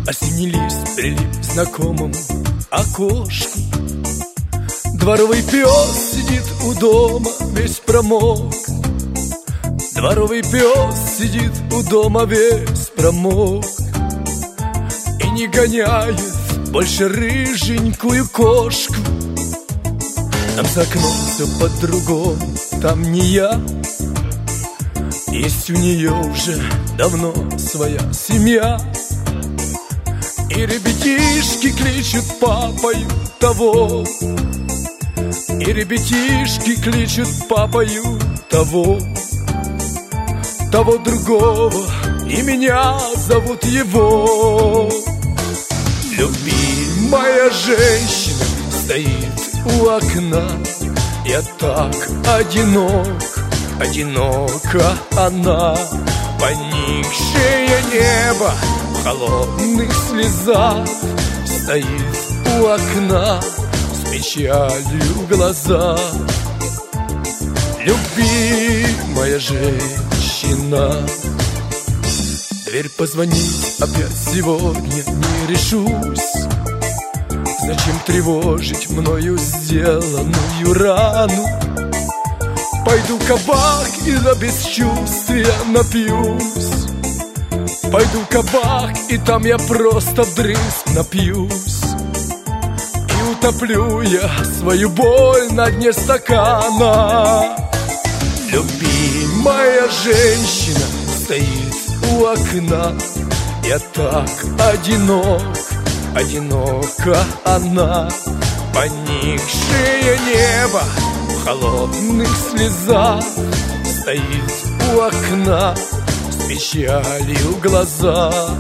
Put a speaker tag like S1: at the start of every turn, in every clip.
S1: Осенний лист прилип к знакомому окошку. Дворовый пес сидит у дома, весь промок. Дворовый пес сидит у дома, весь промок. И не гоняет больше рыженькую кошку. Там за окном все по-другому, там не я. Есть у нее уже давно своя семья. И ребятишки кличут папою того, и ребятишки кличут папою того, того другого, и меня зовут его. Любимая женщина стоит у окна. Я так одинок, одинока она. Поникшее небо в холодных слезах стоит у окна с печалью в глазах. Любимая женщина. Дверь позвонить опять сегодня не решусь. Зачем тревожить мною сделанную рану? Пойду в кабак и до бесчувствия напьюсь. Пойду в кабак, и там я просто вдрызг напьюсь. И утоплю я свою боль на дне стакана. Любимая женщина стоит у окна. Я так одинок, одинока она. Поникшее небо в холодных слезах стоит у окна с печалью в глазах.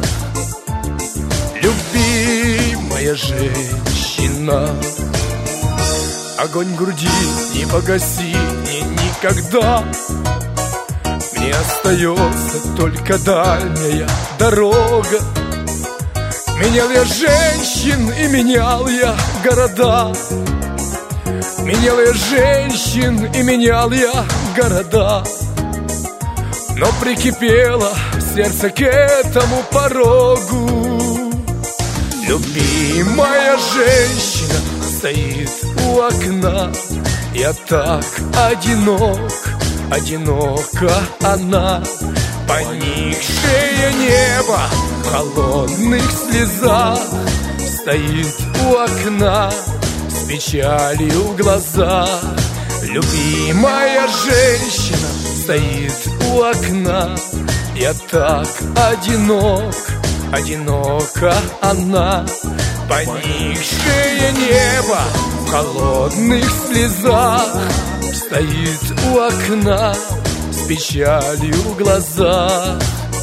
S1: Любимая женщина. Огонь в груди не погасит мне никогда. Мне остается только дальняя дорога. Менял я женщин и менял я города. Менял я женщин и менял я города. Но прикипело сердце к этому порогу. Любимая женщина стоит у окна. Я так одинок, одинока она. Поникшее небо в холодных слезах стоит у окна с печалью в глазах. Любимая женщина стоит у окна. Я так одинок, одинока она. Поникшее небо в холодных слезах стоит у окна с печалью в глазах.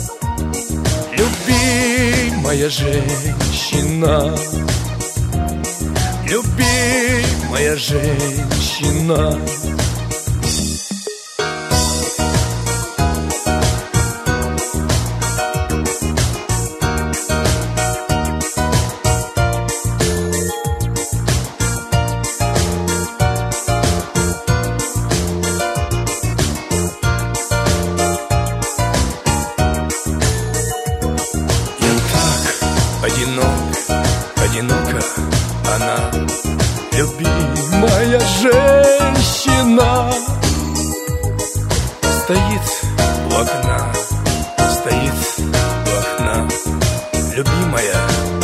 S1: Любимая женщина. Любимая женщина. Одинок, одинока она. Любимая женщина стоит у окна, стоит у окна. Любимая